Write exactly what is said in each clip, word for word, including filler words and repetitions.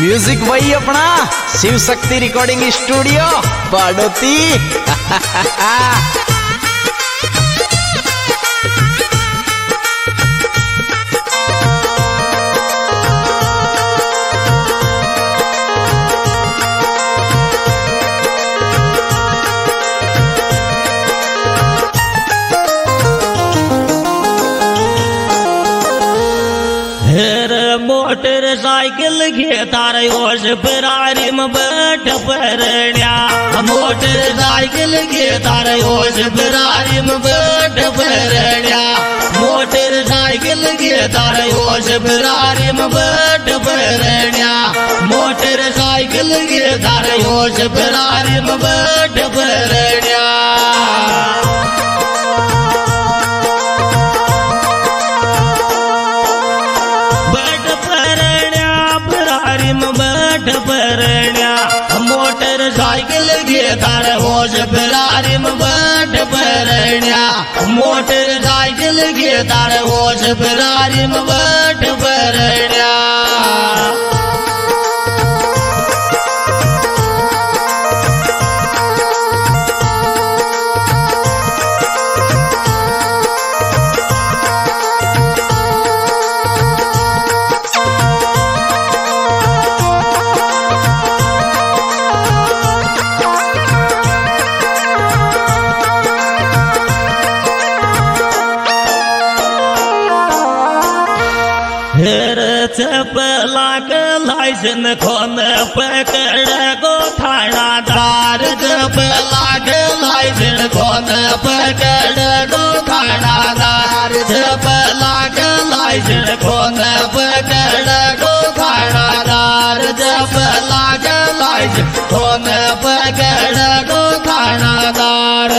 Music वही अपना Shiv Shakti recording studio Badoti. Motorcycle घेतार होश फरारी में बैठ परण्या। मोटरसाइकिल घेतार होश फरारी में बैठ परण्या। मोटरसाइकिल घेतार होश फरारी में बैठ परण्या। मोटरसाइकिल घेतार होश फरारी में बैठ परण्या। मोटरसाइकिल घेतार होश फरारी में बैठ परण्या। मोटरसाइकिल घेतार होश फरारी में बैठ परण्या। चपला के लाइसन खोन पकड़ गो थानादार। चपला के लाइसन खोन पकड़ गो थानादार। चपला के लाइसन खोन पकड़ गो थानादार। चपला के लाइसन खोन पकड़ गो थानादार।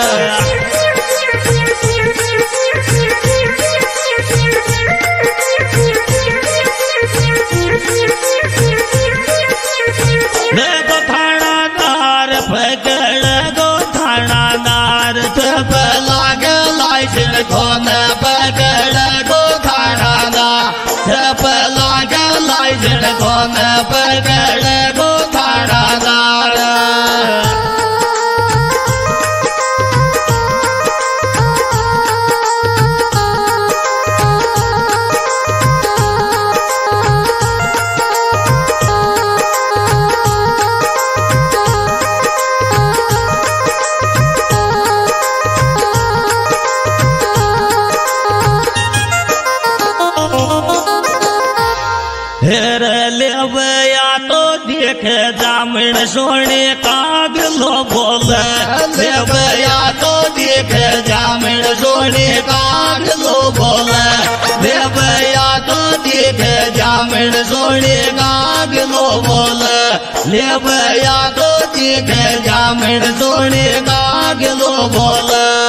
खोन पकड़ गो थानादार। चपला के लाइसन खोन पकड़ गो थानादार। लेवया तो देख जामिन सोने कागलो बोल। लेवया तो देख जामिन सोने कागलो बोल। लेवया तो देख जामिन सोने कागलो बोल। लेवया तो देख जामिन सोने कागलो बोल।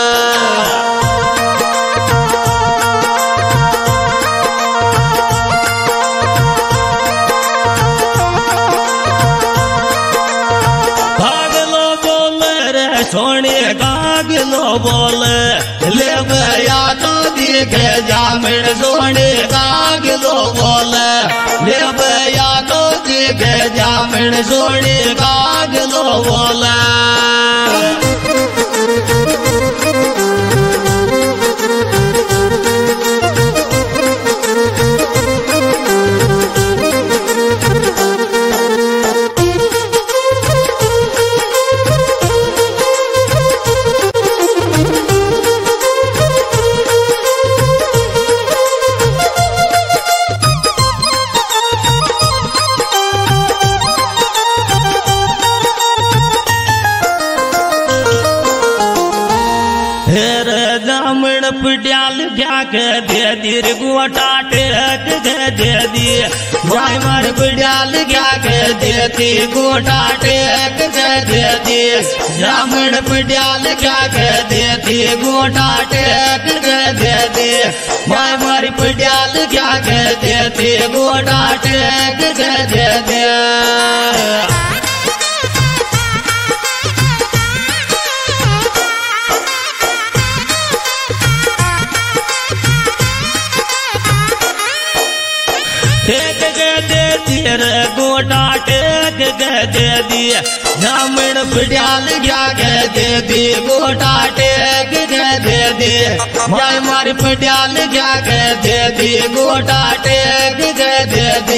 सोने कागलो बोल। लेवया तो देख जामिन सोने कागलो बोल। लेवया तो देख जामिन सोने कागलो बोल। जामण पिट्याल क्या कह दे दीर गोटा टेक दे दी। जाय मार पिट्याल क्या कह दे दी गोटा टेक दे दी। जामण पिट्याल क्या कह दे दी गोटा टेक दे दी। जाय मार पिट्याल क्या कह दे दी गोटा टेक दे दी। तीर गोटा टेक दे दी जामन बिड़ाल क्या कह दे दी गोटा टेक दे दी जाय मार बिड़ाल क्या कह दे दी गोटा टेक दे दी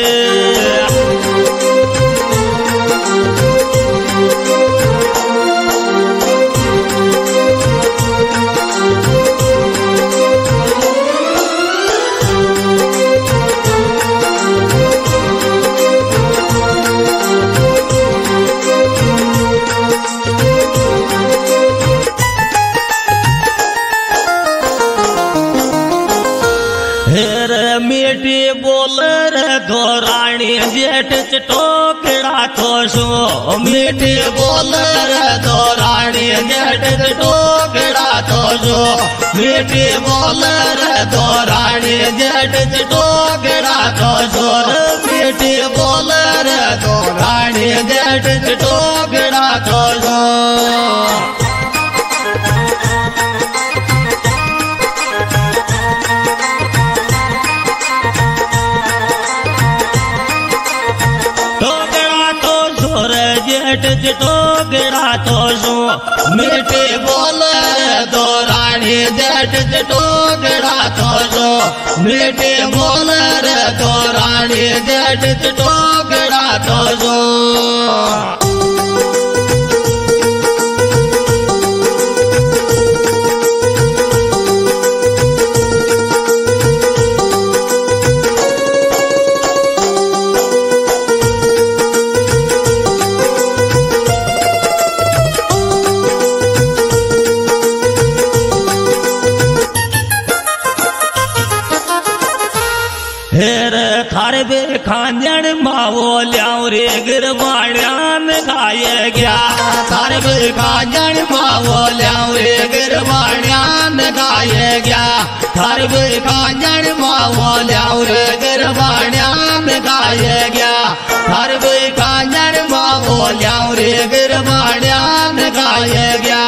मीठी बोल रे धोराणी जेठ टोकड़ा तो सो मीठी बोल रे धोराणी जेठ टोकड़ा तो सो मीठी बोल रे धोराणी जेठ टोकड़ा तो सो मीठी बोल रे धोराणी जेठ टोकड़ा तो सो टोकड़ा तो सो मीठे बोल धोराणी जेठ टोकड़ा तो सो मीठे बोल धोराणी जेठ टोकड़ा तो सो थारे बे खांजन मावो ल्याऊ रे गिरवाण्यान गाये गया थारे बे खांजन मावो ल्याऊ रे गिरवाण्यान गाये गया थारे बे खांजन मावो ल्याऊ रे गिरवाण्यान गाये गया थारे बे खांजन मावो ल्याऊ रे गिरवाण्यान गाये गया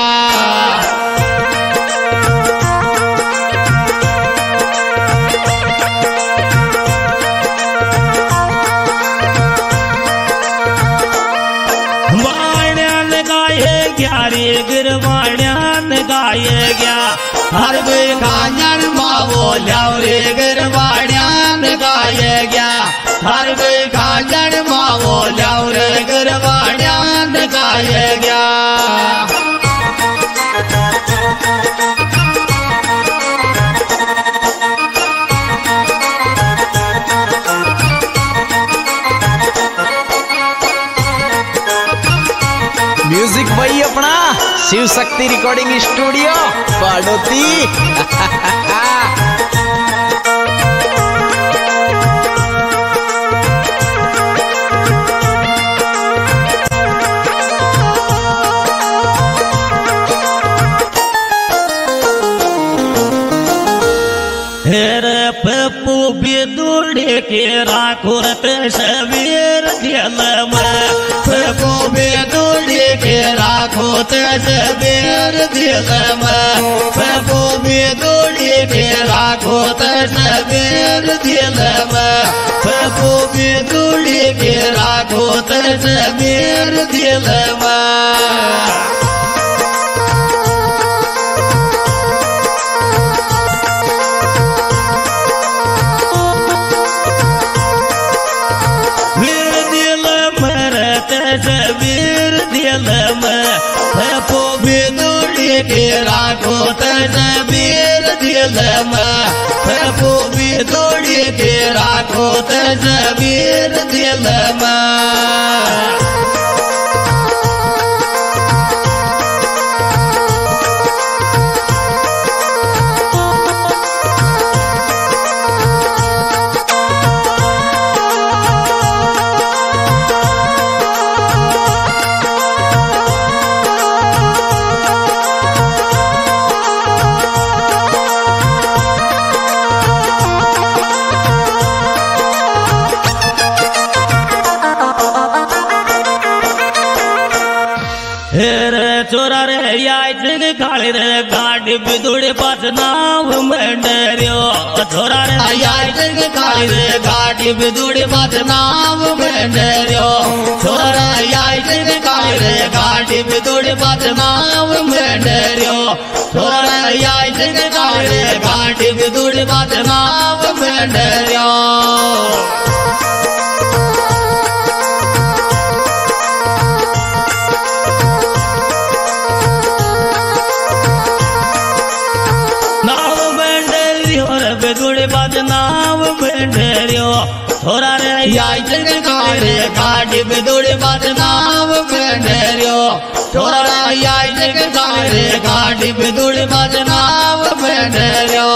गिरवाण्यान गाये गया हर बे खांजन मावो ल्याऊ रे गिरवाण्यान गाये गया हर बे खांजन मावो ल्याऊ रे गिरवाण्यान गाये गया म्यूजिक भाई अपना शिव शक्ति रिकॉर्डिंग स्टूडियो बाडोती। पप्पू बेदुड़े के राखो तस्वीर दिल में पप्पू बेदुड़े के राखो तस्वीर दिल में पप्पू बेदुड़े के राखो तस्वीर दिल में पप्पू बेदुड़े के राखो तस्वीर दिल में तस्वीर दिल में पप्पू बेदुड़े के राखो तस्वीर दिल में पप्पू बेदुड़े के राखो तस्वीर दिल में छोरा रे आई जग काले रे गाड़ी बिदुड़े पास नाव में डरियो छोरा रे आई जग काले रे गाड़ी बिदुड़े पास नाव में डरियो छोरा रे आई जग काले रे गाड़ी बिदुड़े पास नाव में डरियो छोरा रे आई जग काले रे गाड़ी बिदुड़े पास नाव में डरियो बिदुड़े बात नाव बेंडरियो छोरा रे आई जग काले गाड़ी बिदुड़े बात नाव बेंडरियो छोरा रे आई जग काले गाड़ी बिदुड़े बात नाव बेंडरियो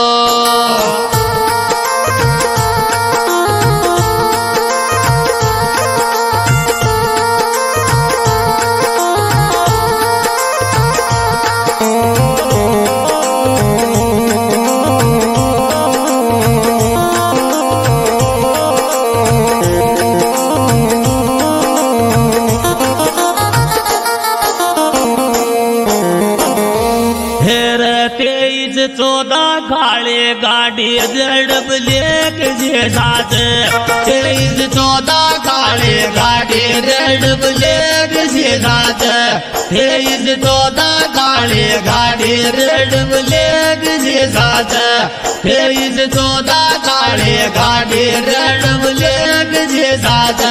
चौदह काले गाड़ी जड़ब लेक जे साथ तेईस चौदह काले गाड़ी जड़ब लेक जे साथ तेईस चौदह काले गाड़ी जड़ब लेक जे साथ तेईस चौदह काले गाड़ी जड़ब लेक जे साथ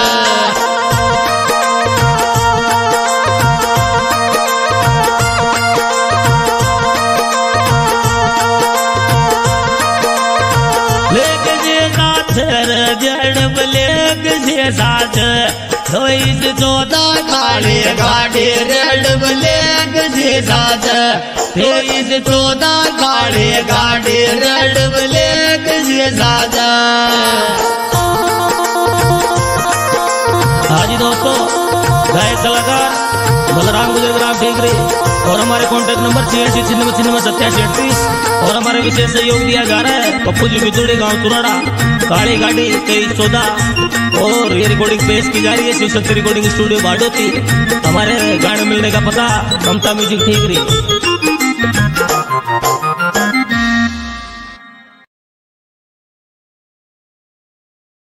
जड़ब लेक जे साथ तेईस चौदह काले गाड़ी जड़ब लेक जे साथ तेईस चौदह काले गाड़ी जड़ब लेक जे साथ हाँ जी दोस्तों गायक कलाकार बलराम गुजराम टेकरी और हमारे कॉन्टैक्ट नंबर छियासी छिन्नवे छिन्नवे सत्तासी अड़तीस और हमारे विशेष सहयोग दिया जा रहा है पप्पू जी बितुड़े गाँव तुराड़ा काली गाड़ी तेईस चौदह और ये रिकॉर्डिंग पेश की जा रही है शिव शक्ति रिकॉर्डिंग स्टूडियो बाडोती। हमारे गाने मिलने का पता ममता म्यूजिक ठीक रही।